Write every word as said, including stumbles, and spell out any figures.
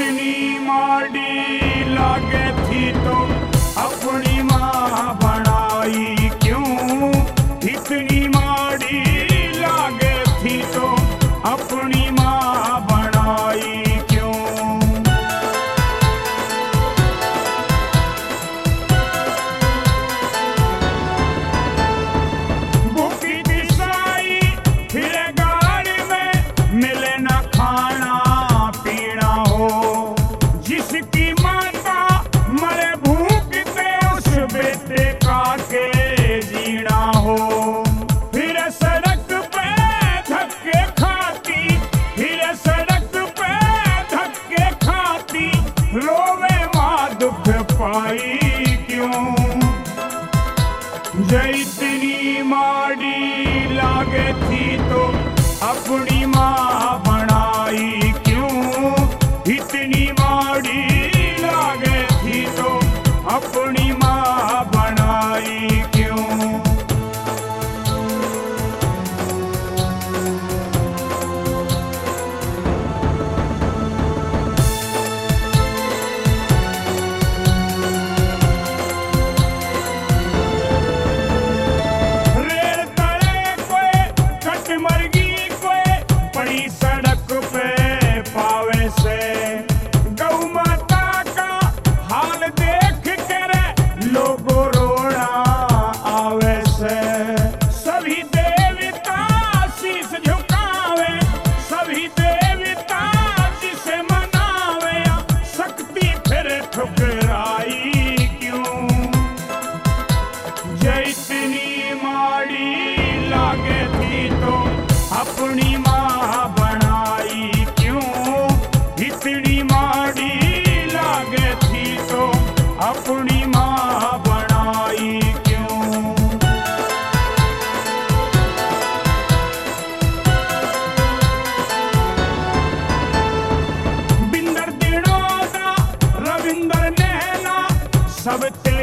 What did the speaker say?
इतनी माड़ी लागे थी तो अपनी माँ बनाई क्यों? इतनी माड़ी लागे थी तो अपनी माँ बनाई क्यों? भूखी दिसाई फिरे गाड़ी में मिले न खाना पीना हो। जिसकी माता मरे भूख से उस बेटे का के जीना हो। फिर सड़क पे धक्के खाती, फिर सड़क पे धक्के खाती, रोवे माँ दुख पाई क्यों? जे इतनी माड़ी लागे थी तो अपनी माँ बनाई क्यों? इतनी माड़ी लागे थी तो अपनी माँ बनाई क्यों? रेल तले कोई कट मरगी कोई बड़ी सड़क पे पावे से। गौ माता का हाल देख कर लोगों रोना आवे से। सभी देवता शीश झुकावे, सभी देवता जिसे मनावे, शक्ति फिर ठुकराई क्यों? जे इतनी माड़ी लागे थी तो अपनी माँ बनाई क्यों? इतनी माड़ी लागे थी तो अपनी माँ बनाई क्यों? बिंदर दिनों दा रविंदर नैना सब ते